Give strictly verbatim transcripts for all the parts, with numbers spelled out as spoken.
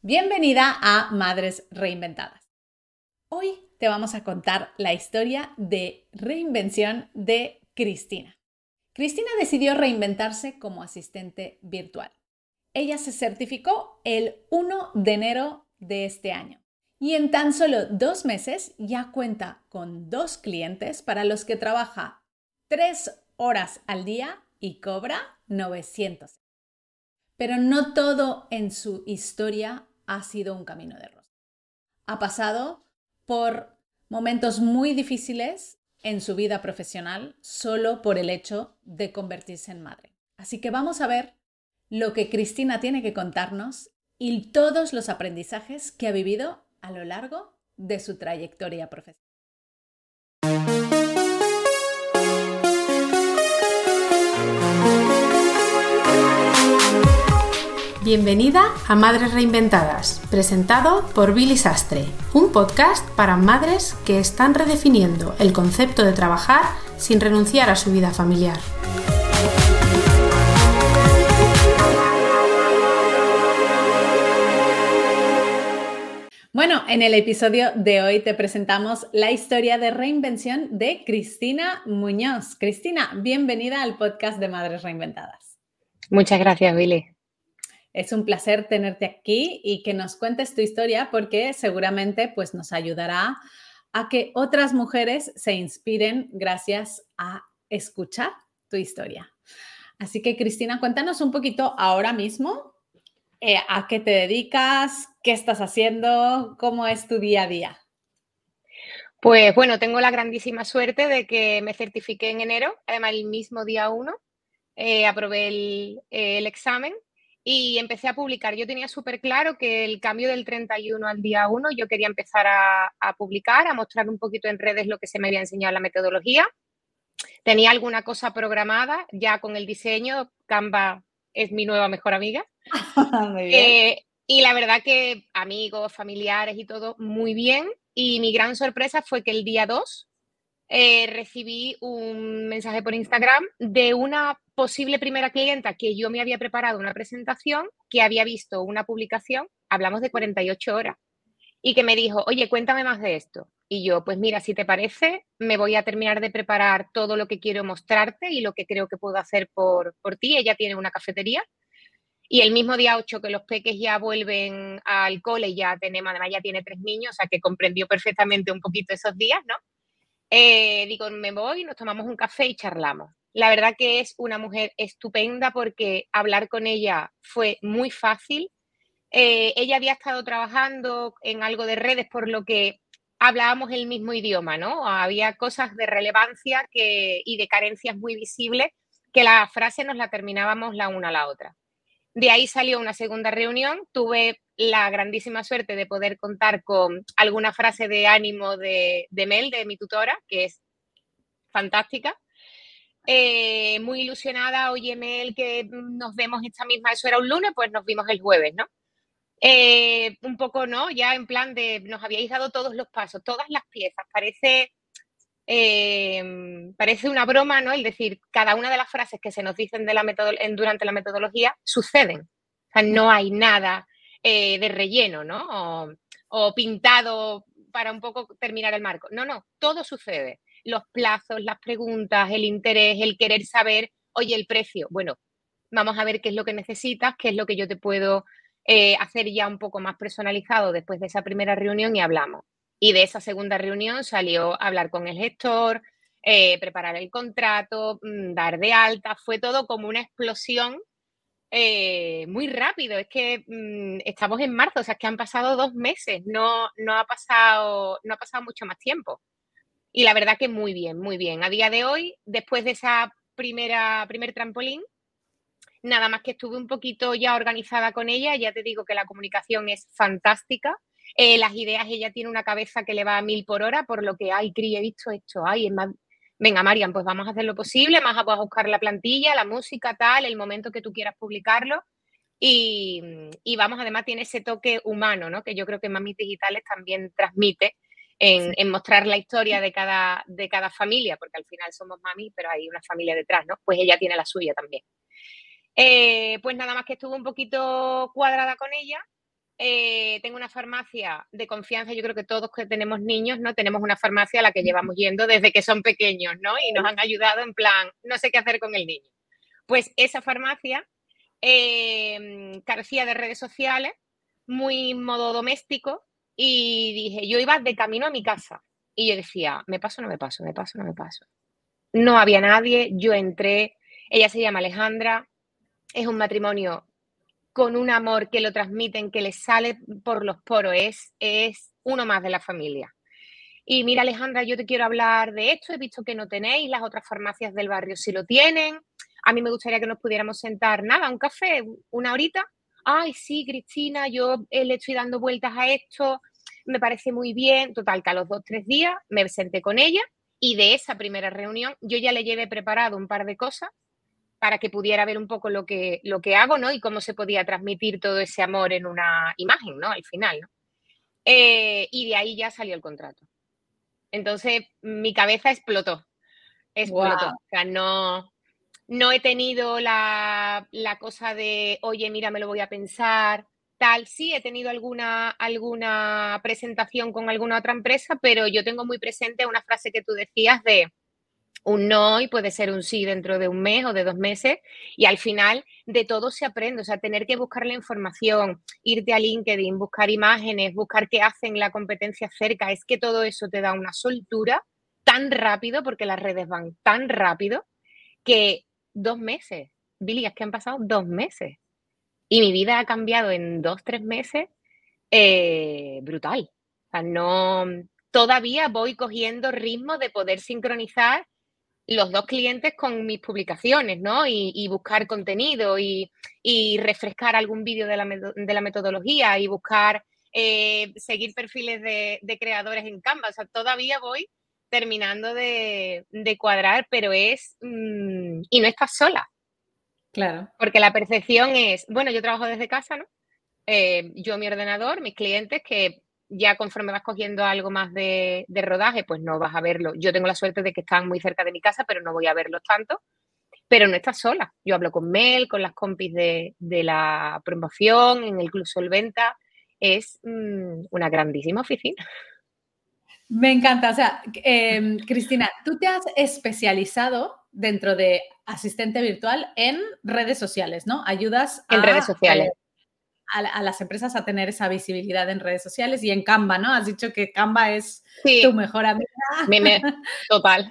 Bienvenida a Madres Reinventadas. Hoy te vamos a contar la historia de reinvención de Cristina. Cristina decidió reinventarse como asistente virtual. Ella se certificó el primero de enero de este año y en tan solo dos meses ya cuenta con dos clientes para los que trabaja tres horas al día y cobra novecientos. Pero no todo en su historia ha sido un camino de rosas. Ha pasado por momentos muy difíciles en su vida profesional solo por el hecho de convertirse en madre. Así que vamos a ver lo que Cristina tiene que contarnos y todos los aprendizajes que ha vivido a lo largo de su trayectoria profesional. Bienvenida a Madres Reinventadas, presentado por Billy Sastre, un podcast para madres que están redefiniendo el concepto de trabajar sin renunciar a su vida familiar. Bueno, en el episodio de hoy te presentamos la historia de reinvención de Cristina Muñoz. Cristina, bienvenida al podcast de Madres Reinventadas. Muchas gracias, Billy. Es un placer tenerte aquí y que nos cuentes tu historia porque seguramente pues, nos ayudará a que otras mujeres se inspiren gracias a escuchar tu historia. Así que, Cristina, cuéntanos un poquito ahora mismo eh, a qué te dedicas, qué estás haciendo, cómo es tu día a día. Pues bueno, tengo la grandísima suerte de que me certifiqué en enero, además el mismo día uno, eh, aprobé el, el examen. Y empecé a publicar. Yo tenía súper claro que el cambio del treinta y uno al día uno, yo quería empezar a, a publicar, a mostrar un poquito en redes lo que se me había enseñado en la metodología. Tenía alguna cosa programada ya con el diseño. Canva es mi nueva mejor amiga. Muy bien. Eh, y la verdad que amigos, familiares y todo, muy bien. Y mi gran sorpresa fue que el día dos eh, recibí un mensaje por Instagram de una posible primera clienta que yo me había preparado una presentación, que había visto una publicación, hablamos de cuarenta y ocho horas, y que me dijo, oye, cuéntame más de esto. Y yo, pues mira, si te parece, me voy a terminar de preparar todo lo que quiero mostrarte y lo que creo que puedo hacer por, por ti. Ella tiene una cafetería. Y el mismo día ocho que los peques ya vuelven al cole, ya tenemos, además ya tiene tres niños, o sea que comprendió perfectamente un poquito esos días, ¿no? Eh, digo, me voy, nos tomamos un café y charlamos. La verdad que es una mujer estupenda porque hablar con ella fue muy fácil. Eh, ella había estado trabajando en algo de redes, por lo que hablábamos el mismo idioma, ¿no? Había cosas de relevancia que, y de carencias muy visibles que la frase nos la terminábamos la una a la otra. De ahí salió una segunda reunión. Tuve la grandísima suerte de poder contar con alguna frase de ánimo de, de Mel, de mi tutora, que es fantástica. Eh, muy ilusionada, oye Mel, que nos vemos esta misma, eso era un lunes, pues nos vimos el jueves, ¿no? Eh, un poco, ¿no? Ya en plan de, nos habíais dado todos los pasos, todas las piezas, parece... Eh, parece una broma, ¿no? El decir, cada una de las frases que se nos dicen de la en, durante la metodología suceden. O sea, no hay nada eh, de relleno, ¿no? O, o pintado para un poco terminar el marco. No, no, todo sucede. Los plazos, las preguntas, el interés, el querer saber, oye, el precio. Bueno, vamos a ver qué es lo que necesitas, qué es lo que yo te puedo eh, hacer ya un poco más personalizado después de esa primera reunión y hablamos. Y de esa segunda reunión salió hablar con el gestor, eh, preparar el contrato, mmm, dar de alta. Fue todo como una explosión eh, muy rápido. Es que mmm, estamos en marzo, o sea, es que han pasado dos meses, no, no, ha pasado, no ha pasado mucho más tiempo. Y la verdad que muy bien, muy bien. A día de hoy, después de esa primera, primer trampolín, nada más que estuve un poquito ya organizada con ella. Ya te digo que la comunicación es fantástica. Eh, las ideas, ella tiene una cabeza que le va a mil por hora, por lo que, ay, Cris, he visto esto, ay, es más... Venga, Marian, pues vamos a hacer lo posible, más a buscar la plantilla, la música, tal, el momento que tú quieras publicarlo. Y, y vamos, además tiene ese toque humano, ¿no? Que yo creo que Mamis Digitales también transmite en, en mostrar la historia de cada, de cada familia, porque al final somos mami, pero hay una familia detrás, ¿no? Pues ella tiene la suya también. Eh, pues nada más que estuve un poquito cuadrada con ella, Eh, tengo una farmacia de confianza, yo creo que todos que tenemos niños, ¿no? Tenemos una farmacia a la que llevamos yendo desde que son pequeños, ¿no? Y nos han ayudado en plan, no sé qué hacer con el niño. Pues esa farmacia eh, carecía de redes sociales, muy modo doméstico, y dije, yo iba de camino a mi casa y yo decía, me paso, no me paso, me paso, no me paso. No había nadie, yo entré, ella se llama Alejandra, es un matrimonio con un amor que lo transmiten, que les sale por los poros, es, es uno más de la familia. Y mira, Alejandra, yo te quiero hablar de esto, he visto que no tenéis, las otras farmacias del barrio sí lo tienen, a mí me gustaría que nos pudiéramos sentar, nada, un café, una horita. Ay, sí, Cristina, yo eh, le estoy dando vueltas a esto, me parece muy bien. Total, que a los dos, tres días me senté con ella y de esa primera reunión yo ya le llevé preparado un par de cosas para que pudiera ver un poco lo que, lo que hago, ¿no? Y cómo se podía transmitir todo ese amor en una imagen, ¿no? Al final, ¿no? Eh, y de ahí ya salió el contrato. Entonces, mi cabeza explotó, explotó. Wow. O sea, no, no he tenido la, la cosa de, oye, mira, me lo voy a pensar, tal. Sí, he tenido alguna, alguna presentación con alguna otra empresa, pero yo tengo muy presente una frase que tú decías de un no y puede ser un sí dentro de un mes o de dos meses y al final de todo se aprende, o sea, tener que buscar la información, irte a LinkedIn, buscar imágenes, buscar qué hacen la competencia cerca, es que todo eso te da una soltura tan rápido porque las redes van tan rápido que dos meses, Billy, es que han pasado dos meses y mi vida ha cambiado en dos, tres meses eh, brutal. O sea, no, todavía voy cogiendo ritmo de poder sincronizar los dos clientes con mis publicaciones, ¿no? Y, y buscar contenido y, y refrescar algún vídeo de la, de la metodología y buscar eh, seguir perfiles de, de, creadores en Canva. O sea, todavía voy terminando de, de cuadrar, pero es... Mmm, y no estás sola. Claro. Porque la percepción es, bueno, yo trabajo desde casa, ¿no? Eh, yo, mi ordenador, mis clientes, que ya conforme vas cogiendo algo más de, de rodaje, pues no vas a verlo. Yo tengo la suerte de que están muy cerca de mi casa, pero no voy a verlos tanto. Pero no estás sola. Yo hablo con Mel, con las compis de, de la promoción, en el Club Solventa. Es mmm, una grandísima oficina. Me encanta. O sea, eh, Cristina, tú te has especializado dentro de asistente virtual en redes sociales, ¿no? Ayudas a, en redes sociales. Eh, a, a las empresas a tener esa visibilidad en redes sociales y en Canva, ¿no? Has dicho que Canva es sí, tu mejor amiga. Me, me, total.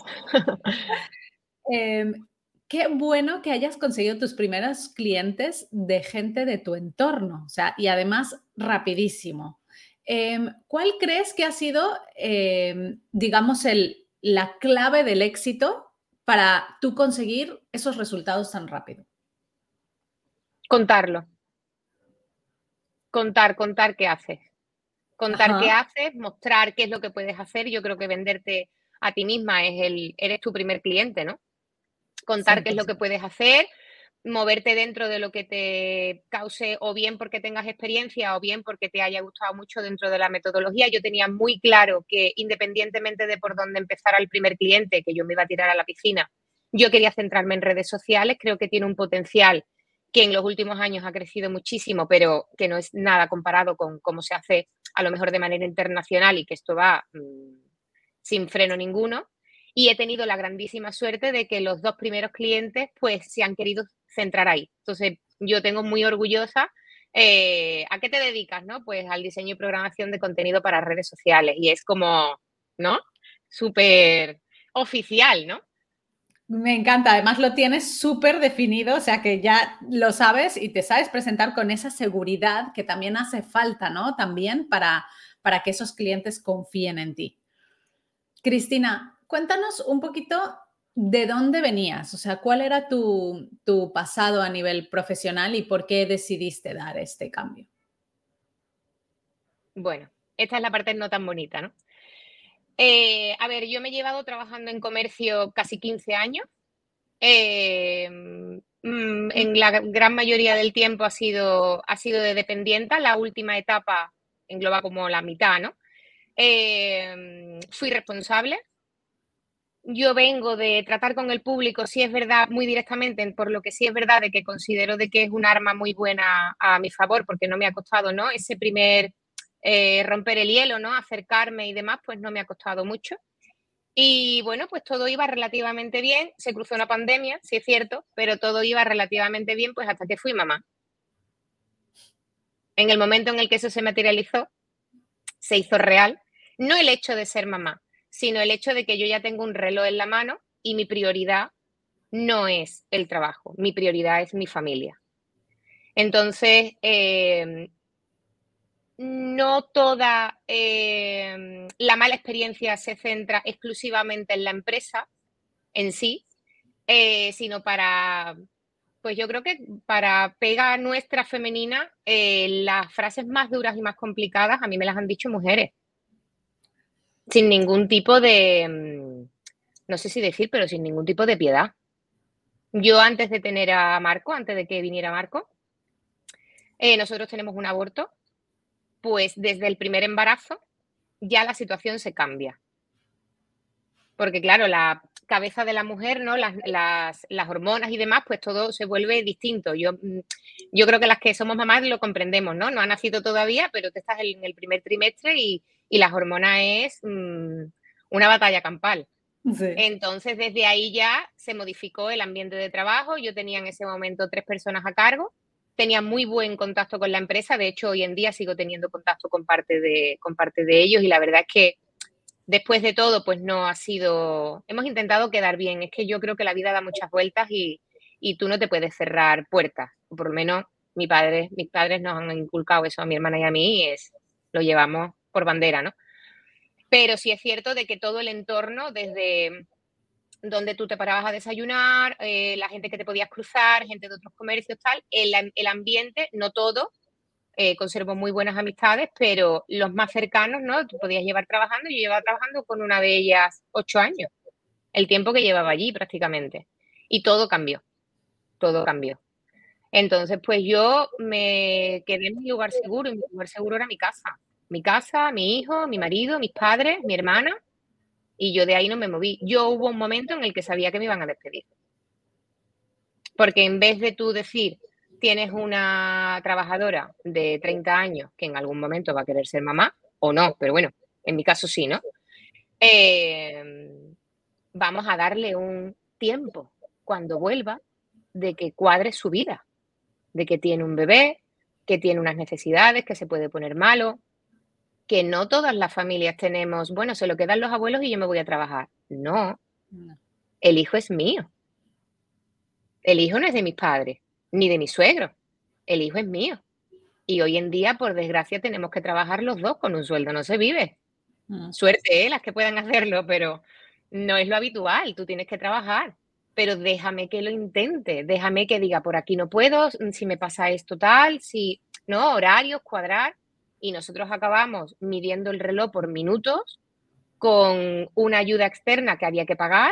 eh, qué bueno que hayas conseguido tus primeros clientes de gente de tu entorno, o sea, y además rapidísimo. Eh, ¿Cuál crees que ha sido, eh, digamos, el, la clave del éxito para tú conseguir esos resultados tan rápido? Contarlo. Contar, contar qué haces. Contar Ajá. qué haces, mostrar qué es lo que puedes hacer. Yo creo que venderte a ti misma es el, eres tu primer cliente, ¿no? Contar cien por ciento. Qué es lo que puedes hacer, moverte dentro de lo que te cause, o bien porque tengas experiencia, o bien porque te haya gustado mucho dentro de la metodología. Yo tenía muy claro que independientemente de por dónde empezara el primer cliente, que yo me iba a tirar a la piscina, yo quería centrarme en redes sociales. Creo que tiene un potencial que en los últimos años ha crecido muchísimo, pero que no es nada comparado con cómo se hace a lo mejor de manera internacional y que esto va mmm, sin freno ninguno. Y he tenido la grandísima suerte de que los dos primeros clientes pues se han querido centrar ahí. Entonces yo tengo muy orgullosa. Eh, ¿A qué te dedicas? ¿No? Pues al diseño y programación de contenido para redes sociales. Y es como, ¿no? Súper oficial, ¿no? Me encanta, además lo tienes súper definido, o sea que ya lo sabes y te sabes presentar con esa seguridad que también hace falta, ¿no? También para, para que esos clientes confíen en ti. Cristina, cuéntanos un poquito de dónde venías, o sea, cuál era tu, tu pasado a nivel profesional y por qué decidiste dar este cambio. Bueno, esta es la parte no tan bonita, ¿no? Eh, a ver, yo me he llevado trabajando en comercio casi quince años. Eh, en la gran mayoría del tiempo ha sido, ha sido de dependienta. La última etapa engloba como la mitad, ¿no? Eh, fui responsable yo vengo de tratar con el público, sí es verdad, muy directamente, por lo que sí es verdad de que considero de que es un arma muy buena a mi favor, porque no me ha costado, ¿no? Ese primer eh, romper el hielo, ¿no? Acercarme y demás, pues no me ha costado mucho. Y bueno, pues todo iba relativamente bien. Se cruzó una pandemia, sí es cierto, pero todo iba relativamente bien, pues hasta que fui mamá. En el momento en el que eso se materializó, se hizo real, no el hecho de ser mamá, sino el hecho de que yo ya tengo un reloj en la mano y mi prioridad no es el trabajo, mi prioridad es mi familia. Entonces, eh, no toda eh, la mala experiencia se centra exclusivamente en la empresa en sí, eh, sino para, pues yo creo que para pega nuestra femenina, eh, las frases más duras y más complicadas a mí me las han dicho mujeres, sin ningún tipo de, no sé si decir, pero sin ningún tipo de piedad. Yo antes de tener a Marco, antes de que viniera Marco, eh, nosotros tenemos un aborto, pues desde el primer embarazo ya la situación se cambia. Porque claro, la cabeza de la mujer, ¿no? Las, las, las hormonas y demás, pues todo se vuelve distinto. Yo, yo creo que las que somos mamás lo comprendemos, ¿no? No ha nacido todavía, pero tú estás en el primer trimestre y, y las hormonas es mmm, una batalla campal. Sí. Entonces, desde ahí ya se modificó el ambiente de trabajo. Yo tenía en ese momento tres personas a cargo. Tenía muy buen contacto con la empresa. De hecho, hoy en día sigo teniendo contacto con parte de, con parte de ellos y la verdad es que después de todo, pues no ha sido... Hemos intentado quedar bien. Es que yo creo que la vida da muchas vueltas y, y tú no te puedes cerrar puertas. Por lo menos mi padre, mis padres nos han inculcado eso a mi hermana y a mí y es, lo llevamos por bandera, ¿no? Pero sí es cierto de que todo el entorno, desde donde tú te parabas a desayunar, eh, la gente que te podías cruzar, gente de otros comercios, tal, el, el ambiente, no todo, eh, conservo muy buenas amistades, pero los más cercanos, ¿no? Tú podías llevar trabajando, yo llevaba trabajando con una de ellas ocho años, el tiempo que llevaba allí prácticamente. Y todo cambió, todo cambió. Entonces, pues yo me quedé en mi lugar seguro, y mi lugar seguro era mi casa. Mi casa, mi hijo, mi marido, mis padres, mi hermana, y yo de ahí no me moví. Yo hubo un momento en el que sabía que me iban a despedir. Porque en vez de tú decir, tienes una trabajadora de treinta años que en algún momento va a querer ser mamá, o no, pero bueno, en mi caso sí, ¿no? Eh, vamos a darle un tiempo cuando vuelva de que cuadre su vida, de que tiene un bebé, que tiene unas necesidades, que se puede poner malo, que no todas las familias tenemos, bueno, se lo quedan los abuelos y yo me voy a trabajar. No, no. El hijo es mío. El hijo no es de mis padres, ni de mi suegro. El hijo es mío. Y hoy en día, por desgracia, tenemos que trabajar los dos con un sueldo. No se vive. Mm. Suerte, ¿eh? Las que puedan hacerlo, pero no es lo habitual. Tú tienes que trabajar. Pero déjame que lo intente. Déjame que diga, por aquí no puedo, si me pasa esto tal, si... No, horarios, cuadrar. Y nosotros acabamos midiendo el reloj por minutos con una ayuda externa que había que pagar.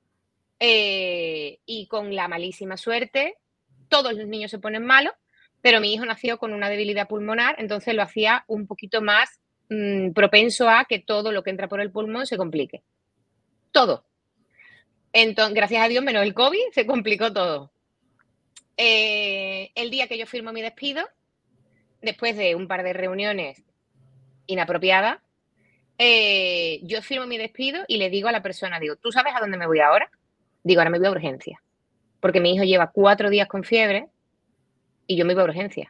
Eh, y con la malísima suerte, todos los niños se ponen malos, pero mi hijo nació con una debilidad pulmonar, entonces lo hacía un poquito más mmm, propenso a que todo lo que entra por el pulmón se complique. Todo. Entonces, gracias a Dios, menos el COVID, se complicó todo. Eh, el día que yo firmo mi despido, después de un par de reuniones inapropiadas, eh, yo firmo mi despido y le digo a la persona, digo, ¿tú sabes a dónde me voy ahora? Digo, ahora me voy a urgencia, porque mi hijo lleva cuatro días con fiebre y yo me voy a urgencia.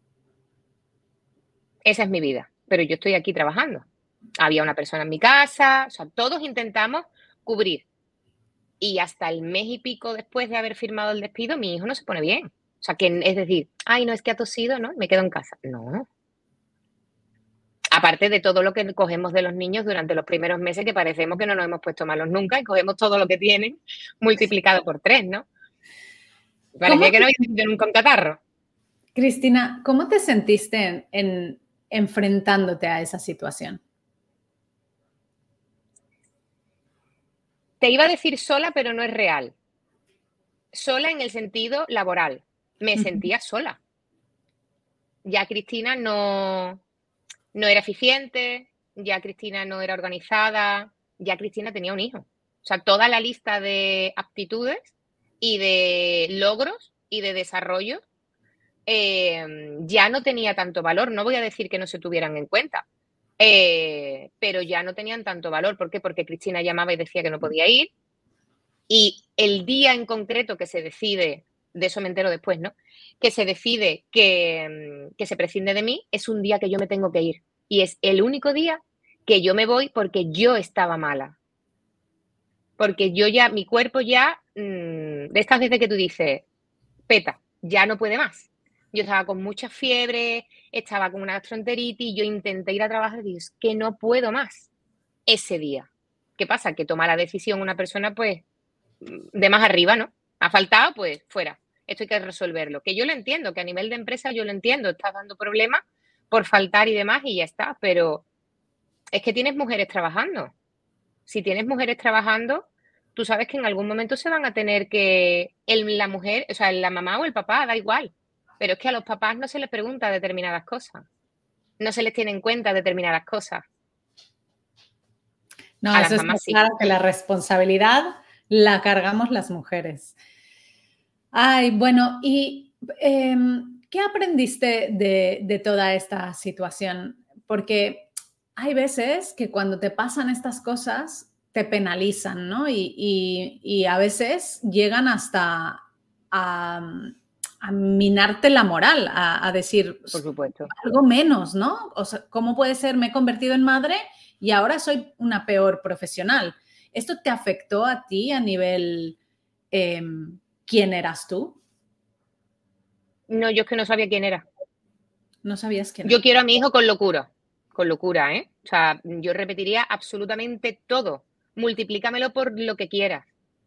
Esa es mi vida, pero yo estoy aquí trabajando. Había una persona en mi casa, o sea, todos intentamos cubrir. Y hasta el mes y pico después de haber firmado el despido, mi hijo no se pone bien. O sea, que es decir, ay, no, es que ha tosido, ¿no? Me quedo en casa. No. Aparte de todo lo que cogemos de los niños durante los primeros meses, que parecemos que no nos hemos puesto malos nunca y cogemos todo lo que tienen multiplicado por tres, ¿no? Parecía que no había tenido nunca un catarro. Cristina, ¿cómo te sentiste en, en, enfrentándote a esa situación? Te iba a decir sola, pero no es real. Sola en el sentido laboral. Me uh-huh. sentía sola. Ya Cristina no, no era eficiente, ya Cristina no era organizada, ya Cristina tenía un hijo. O sea, toda la lista de aptitudes y de logros y de desarrollo eh, ya no tenía tanto valor. No voy a decir que no se tuvieran en cuenta, eh, pero ya no tenían tanto valor. ¿Por qué? Porque Cristina llamaba y decía que no podía ir. Y el día en concreto que se decide, de eso me entero después, ¿no? Que se decide que, que se prescinde de mí, es un día que yo me tengo que ir. Y es el único día que yo me voy porque yo estaba mala. Porque yo ya, mi cuerpo ya, mmm, de estas veces que tú dices, peta, ya no puede más. Yo estaba con mucha fiebre, estaba con una gastroenteritis, yo intenté ir a trabajar y dije, es que no puedo más ese día. ¿Qué pasa? Que toma la decisión una persona, pues, de más arriba, ¿no? Ha faltado, pues, fuera. Esto hay que resolverlo. Que yo lo entiendo, que a nivel de empresa yo lo entiendo. Estás dando problemas por faltar y demás y ya está. Pero es que tienes mujeres trabajando. Si tienes mujeres trabajando, tú sabes que en algún momento se van a tener que, el, la mujer, o sea, la mamá o el papá, da igual. Pero es que a los papás no se les pregunta determinadas cosas. No se les tiene en cuenta determinadas cosas. No, a eso es más claro que la responsabilidad la cargamos las mujeres. Ay, bueno, ¿y eh, qué aprendiste de, de toda esta situación? Porque hay veces que cuando te pasan estas cosas te penalizan, ¿no? Y, y, y a veces llegan hasta a, a minarte la moral, a, a decir, por supuesto, algo menos, ¿no? O sea, ¿cómo puede ser? Me he convertido en madre y ahora soy una peor profesional. ¿Esto te afectó a ti a nivel eh, quién eras tú? No, yo es que no sabía quién era. No sabías quién Yo era. quiero a mi hijo con locura, con locura, ¿eh? O sea, yo repetiría absolutamente todo. Multiplícamelo por lo que quieras.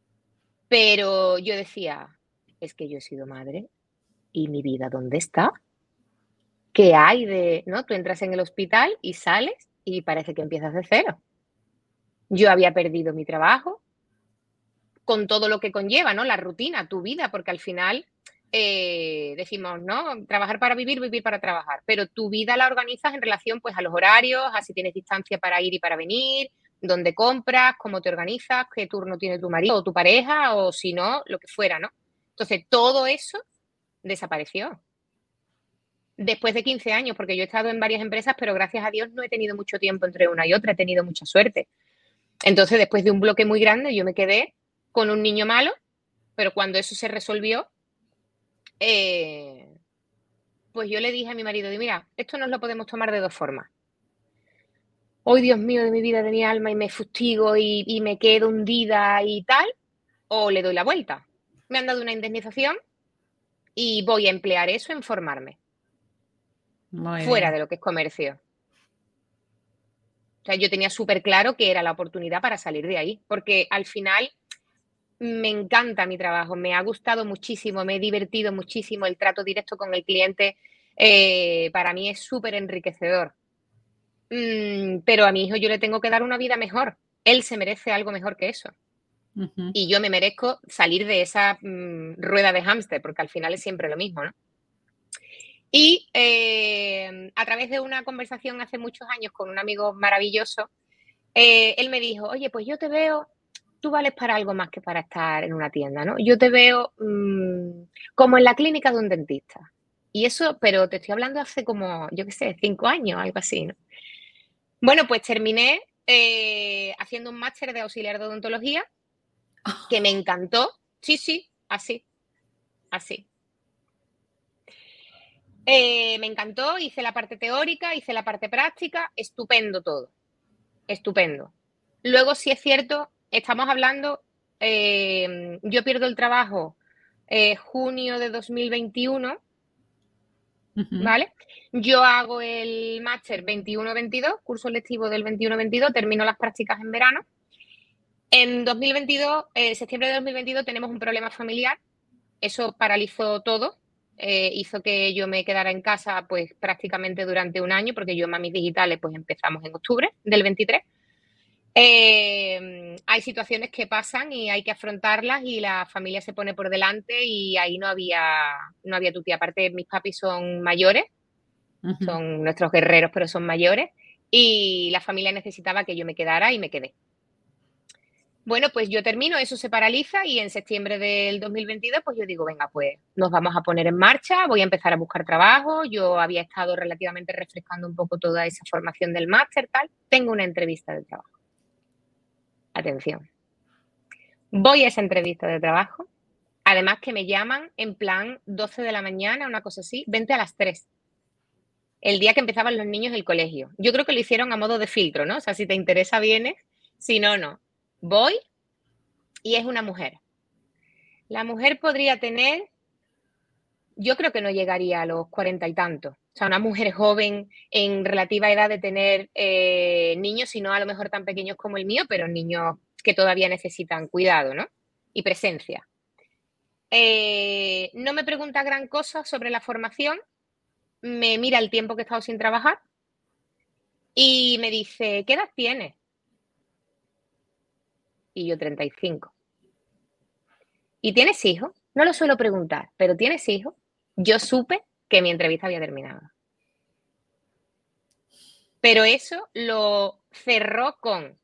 Pero yo decía, es que yo he sido madre y mi vida, ¿dónde está? ¿Qué hay de, no? Tú entras en el hospital y sales y parece que empiezas de cero. Yo había perdido mi trabajo con todo lo que conlleva, ¿no? La rutina, tu vida, porque al final eh, decimos, ¿no? Trabajar para vivir, vivir para trabajar, pero tu vida la organizas en relación pues a los horarios, a si tienes distancia para ir y para venir, dónde compras, cómo te organizas, qué turno tiene tu marido o tu pareja o si no, lo que fuera, ¿no? Entonces, todo eso desapareció. Después de quince años, porque yo he estado en varias empresas, pero gracias a Dios no he tenido mucho tiempo entre una y otra, he tenido mucha suerte. Entonces, después de un bloque muy grande, yo me quedé con un niño malo, pero cuando eso se resolvió, eh, pues yo le dije a mi marido, mira, esto nos lo podemos tomar de dos formas. Hoy, Dios mío, de mi vida, de mi alma, y me fustigo y, y me quedo hundida y tal, o le doy la vuelta. Me han dado una indemnización y voy a emplear eso en formarme. Muy fuera bien. De lo que es comercio. O sea, yo tenía súper claro que era la oportunidad para salir de ahí, porque al final me encanta mi trabajo, me ha gustado muchísimo, me he divertido muchísimo, el trato directo con el cliente eh, para mí es súper enriquecedor. Mm, pero a mi hijo yo le tengo que dar una vida mejor, él se merece algo mejor que eso. Uh-huh. Y yo me merezco salir de esa mm, rueda de hámster, porque al final es siempre lo mismo, ¿no? Y eh, a través de una conversación hace muchos años con un amigo maravilloso, eh, él me dijo, oye, pues yo te veo, tú vales para algo más que para estar en una tienda, ¿no? Yo te veo mmm, como en la clínica de un dentista. Y eso, pero te estoy hablando hace como, yo qué sé, cinco años, algo así, ¿no? Bueno, pues terminé eh, haciendo un máster de auxiliar de odontología, que me encantó. Sí, sí, así, así. Eh, me encantó, hice la parte teórica, hice la parte práctica, estupendo todo, estupendo. Luego, sí es cierto, estamos hablando, eh, yo pierdo el trabajo eh, junio de dos mil veintiuno, uh-huh. ¿Vale? Yo hago el máster veintiuno veintidós, curso lectivo del veintiuno veintidós, termino las prácticas en verano. En dos mil veintidós, en septiembre de dos mil veintidós, tenemos un problema familiar, eso paralizó todo. Eh, hizo que yo me quedara en casa pues prácticamente durante un año, porque yo en Mamis Digitales pues empezamos en octubre del veintitrés. Eh, hay situaciones que pasan y hay que afrontarlas y la familia se pone por delante y ahí no había no había tutía. Aparte, mis papis son mayores, uh-huh. Son nuestros guerreros, pero son mayores y la familia necesitaba que yo me quedara y me quedé. Bueno, pues yo termino, eso se paraliza y en septiembre del dos mil veintidós, pues yo digo, venga, pues nos vamos a poner en marcha, voy a empezar a buscar trabajo. Yo había estado relativamente refrescando un poco toda esa formación del máster, tal. Tengo una entrevista de trabajo. Atención. Voy a esa entrevista de trabajo. Además que me llaman en plan doce de la mañana, una cosa así, vente a las tres. El día que empezaban los niños del colegio. Yo creo que lo hicieron a modo de filtro, ¿no? O sea, si te interesa, vienes, si no, no. Voy y es una mujer. La mujer podría tener, yo creo que no llegaría a los cuarenta y tantos. O sea, una mujer joven en relativa edad de tener eh, niños, si no a lo mejor tan pequeños como el mío, pero niños que todavía necesitan cuidado, ¿no? Y presencia. Eh, no me pregunta gran cosa sobre la formación, me mira el tiempo que he estado sin trabajar y me dice, ¿qué edad tienes? Y yo, treinta y cinco. ¿Y tienes hijos? No lo suelo preguntar, pero ¿tienes hijos? Yo supe que mi entrevista había terminado. Pero eso lo cerró con,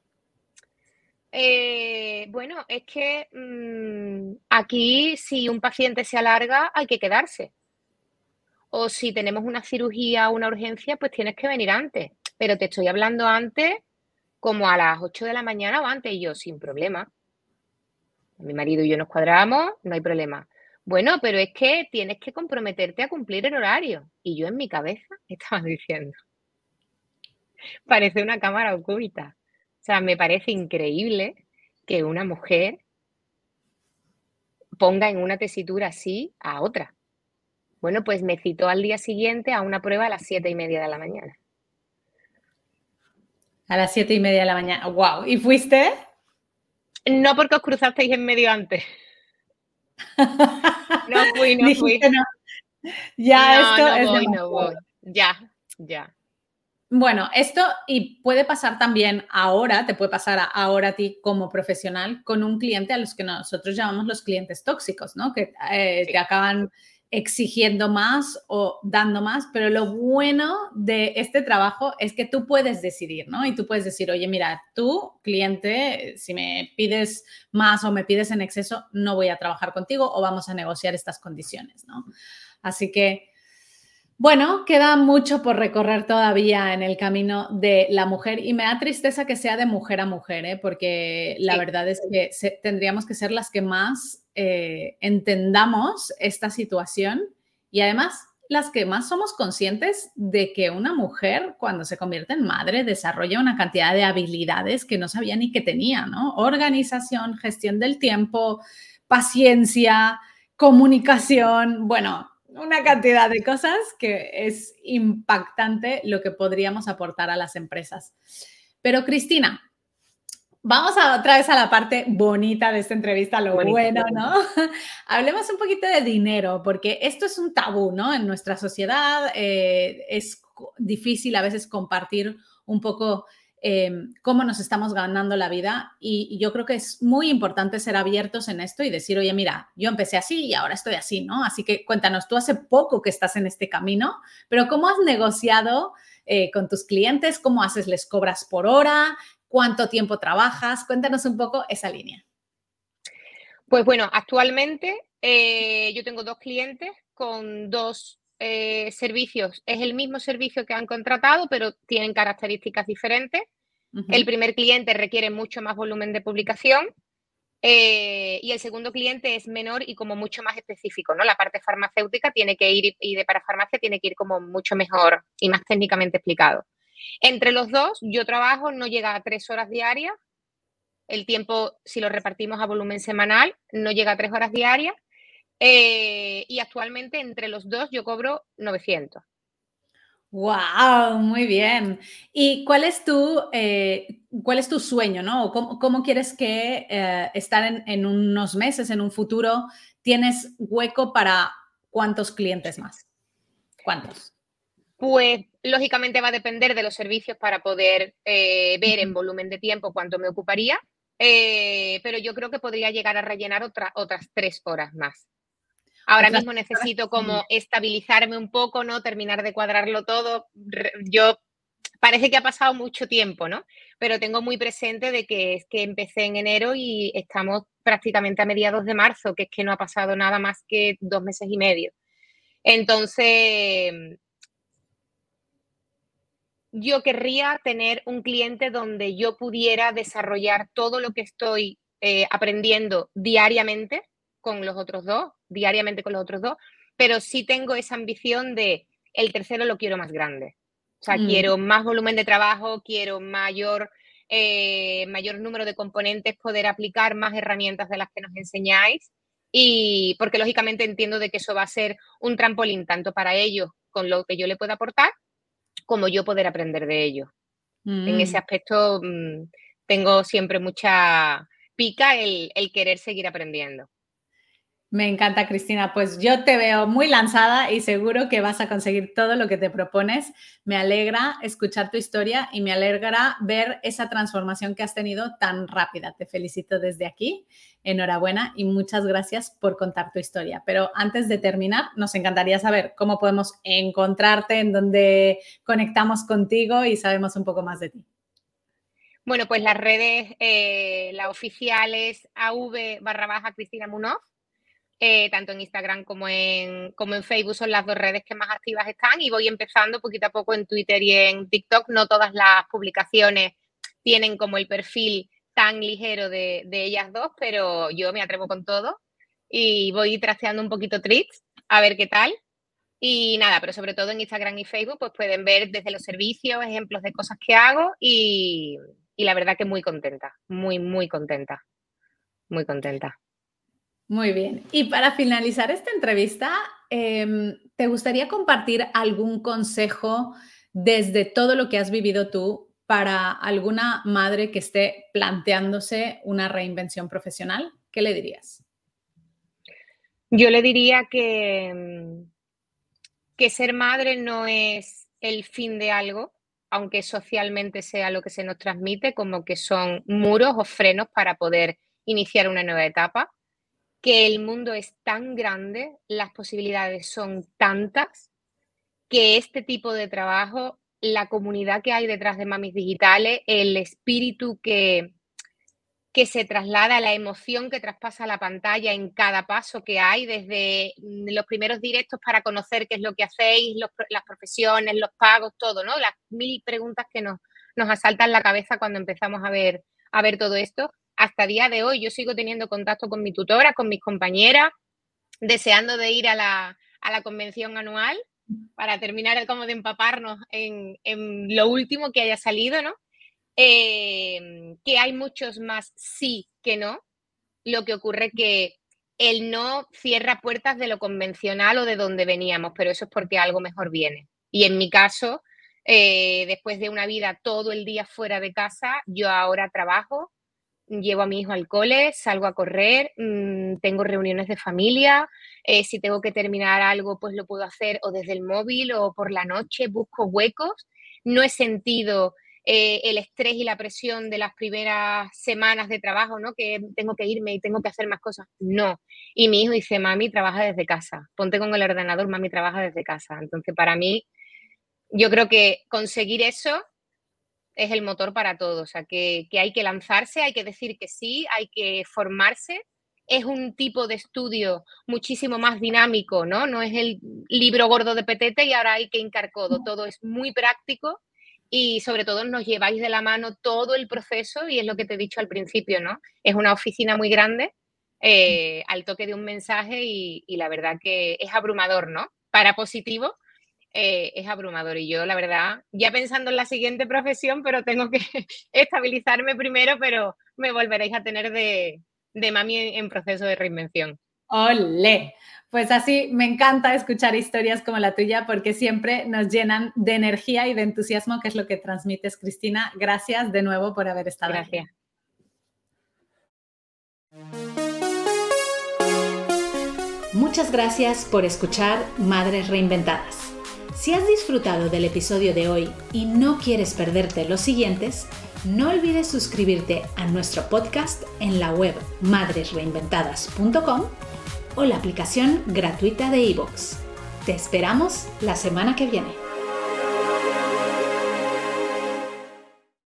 eh, bueno, es que mmm, aquí si un paciente se alarga hay que quedarse. O si tenemos una cirugía o una urgencia, pues tienes que venir antes. Pero te estoy hablando antes, como a las ocho de la mañana o antes, y yo, sin problema. Mi marido y yo nos cuadramos, no hay problema. Bueno, pero es que tienes que comprometerte a cumplir el horario. Y yo en mi cabeza estaba diciendo, parece una cámara oculta. O sea, me parece increíble que una mujer ponga en una tesitura así a otra. Bueno, pues me citó al día siguiente a una prueba a las siete y media de la mañana. A las siete y media de la mañana. ¡Wow! ¿Y fuiste? No, porque os cruzasteis en medio antes. No fui, no fui. Dijiste no. Ya, no, esto no es voy, demasiado. no voy. Ya, ya. Bueno, esto y puede pasar también ahora, te puede pasar ahora a ti como profesional con un cliente a los que nosotros llamamos los clientes tóxicos, ¿no? Que eh, Sí. te acaban exigiendo más o dando más, pero lo bueno de este trabajo es que tú puedes decidir, ¿no? Y tú puedes decir, oye, mira, tú, cliente, si me pides más o me pides en exceso, no voy a trabajar contigo o vamos a negociar estas condiciones, ¿no? Así que bueno, queda mucho por recorrer todavía en el camino de la mujer y me da tristeza que sea de mujer a mujer, ¿eh? Porque la Sí. verdad es que se, tendríamos que ser las que más eh, entendamos esta situación y además las que más somos conscientes de que una mujer cuando se convierte en madre desarrolla una cantidad de habilidades que no sabía ni que tenía, ¿no? Organización, gestión del tiempo, paciencia, comunicación, bueno, una cantidad de cosas que es impactante lo que podríamos aportar a las empresas. Pero Cristina, vamos a otra vez a la parte bonita de esta entrevista, lo bonito, bueno, ¿no? Hablemos un poquito de dinero, porque esto es un tabú, ¿no? En nuestra sociedad eh, es difícil a veces compartir un poco eh, cómo nos estamos ganando la vida y, y yo creo que es muy importante ser abiertos en esto y decir, oye, mira, yo empecé así y ahora estoy así, ¿no? Así que cuéntanos, tú hace poco que estás en este camino, pero ¿cómo has negociado eh, con tus clientes? ¿Cómo haces? ¿Les cobras por hora? ¿Cuánto tiempo trabajas? Cuéntanos un poco esa línea. Pues bueno, actualmente eh, yo tengo dos clientes con dos eh, servicios. Es el mismo servicio que han contratado, pero tienen características diferentes. Uh-huh. El primer cliente requiere mucho más volumen de publicación eh, y el segundo cliente es menor y como mucho más específico, ¿no? La parte farmacéutica tiene que ir y de parafarmacia tiene que ir como mucho mejor y más técnicamente explicado. Entre los dos, yo trabajo, no llega a tres horas diarias. El tiempo, si lo repartimos a volumen semanal, no llega a tres horas diarias. Eh, y actualmente, entre los dos, yo cobro novecientos. ¡Wow! Muy bien. ¿Y cuál es tu, eh, cuál es tu sueño, ¿no? ¿Cómo, cómo quieres que eh, estar en, en unos meses, en un futuro? ¿Tienes hueco para cuántos clientes más? ¿Cuántos? Pues lógicamente va a depender de los servicios para poder eh, ver en volumen de tiempo cuánto me ocuparía, eh, pero yo creo que podría llegar a rellenar otra, otras tres horas más. Ahora otras mismo necesito como estabilizarme un poco, ¿no? Terminar de cuadrarlo todo. Yo parece que ha pasado mucho tiempo, ¿no? Pero tengo muy presente de que es que empecé en enero y estamos prácticamente a mediados de marzo, que es que no ha pasado nada más que dos meses y medio. Entonces, yo querría tener un cliente donde yo pudiera desarrollar todo lo que estoy eh, aprendiendo diariamente con los otros dos, diariamente con los otros dos, pero sí tengo esa ambición de el tercero lo quiero más grande. O sea, mm. quiero más volumen de trabajo, quiero mayor, eh, mayor número de componentes, poder aplicar más herramientas de las que nos enseñáis y porque lógicamente entiendo de que eso va a ser un trampolín tanto para ellos con lo que yo le pueda aportar como yo poder aprender de ellos. Mm. En ese aspecto mmm, tengo siempre mucha pica el, el querer seguir aprendiendo. Me encanta, Cristina. Pues yo te veo muy lanzada y seguro que vas a conseguir todo lo que te propones. Me alegra escuchar tu historia y me alegra ver esa transformación que has tenido tan rápida. Te felicito desde aquí. Enhorabuena y muchas gracias por contar tu historia. Pero antes de terminar, nos encantaría saber cómo podemos encontrarte, en dónde conectamos contigo y sabemos un poco más de ti. Bueno, pues las redes, eh, la oficial es A V barra baja Cristina Munoz. Eh, tanto en Instagram como en, como en Facebook son las dos redes que más activas están y voy empezando poquito a poco en Twitter y en TikTok. No todas las publicaciones tienen como el perfil tan ligero de, de ellas dos, pero yo me atrevo con todo y voy trasteando un poquito tweets a ver qué tal. Y nada, pero sobre todo en Instagram y Facebook pues pueden ver desde los servicios, ejemplos de cosas que hago y, y la verdad que muy contenta, muy, muy contenta, muy contenta. Muy bien. Y para finalizar esta entrevista, eh, ¿te gustaría compartir algún consejo desde todo lo que has vivido tú para alguna madre que esté planteándose una reinvención profesional? ¿Qué le dirías? Yo le diría que, que ser madre no es el fin de algo, aunque socialmente sea lo que se nos transmite, como que son muros o frenos para poder iniciar una nueva etapa. Que el mundo es tan grande, las posibilidades son tantas, que este tipo de trabajo, la comunidad que hay detrás de Mamis Digitales, el espíritu que, que se traslada, la emoción que traspasa la pantalla en cada paso que hay, desde los primeros directos para conocer qué es lo que hacéis, los, las profesiones, los pagos, todo, ¿no? Las mil preguntas que nos, nos asaltan la cabeza cuando empezamos a ver, a ver todo esto. Hasta día de hoy yo sigo teniendo contacto con mi tutora, con mis compañeras, deseando de ir a la, a la convención anual para terminar como de empaparnos en, en lo último que haya salido, ¿no? Eh, que hay muchos más sí que no. Lo que ocurre que el no cierra puertas de lo convencional o de donde veníamos, pero eso es porque algo mejor viene. Y en mi caso, eh, después de una vida todo el día fuera de casa, yo ahora trabajo, llevo a mi hijo al cole, salgo a correr, mmm, tengo reuniones de familia, eh, si tengo que terminar algo, pues lo puedo hacer o desde el móvil o por la noche, busco huecos. No he sentido eh, el estrés y la presión de las primeras semanas de trabajo, ¿no? Que tengo que irme y tengo que hacer más cosas. No. Y mi hijo dice, mami, trabaja desde casa. Ponte con el ordenador, mami, trabaja desde casa. Entonces, para mí, yo creo que conseguir eso es el motor para todo, o sea, que, que hay que lanzarse, hay que decir que sí, hay que formarse. Es un tipo de estudio muchísimo más dinámico, ¿no? No es el libro gordo de petete y ahora hay que hincar codo. Todo es muy práctico y sobre todo nos lleváis de la mano todo el proceso y es lo que te he dicho al principio, ¿no? Es una oficina muy grande eh, al toque de un mensaje y, y la verdad que es abrumador, ¿no? Para positivo. Eh, es abrumador y yo la verdad ya pensando en la siguiente profesión, pero tengo que estabilizarme primero, pero me volveréis a tener de, de mami en, en proceso de reinvención. ¡Olé! Pues así me encanta escuchar historias como la tuya porque siempre nos llenan de energía y de entusiasmo, que es lo que transmites, Cristina. Gracias de nuevo por haber estado aquí. Gracias. Muchas gracias por escuchar Madres Reinventadas. Si has disfrutado del episodio de hoy y no quieres perderte los siguientes, no olvides suscribirte a nuestro podcast en la web madres reinventadas punto com o la aplicación gratuita de iVoox. Te esperamos la semana que viene.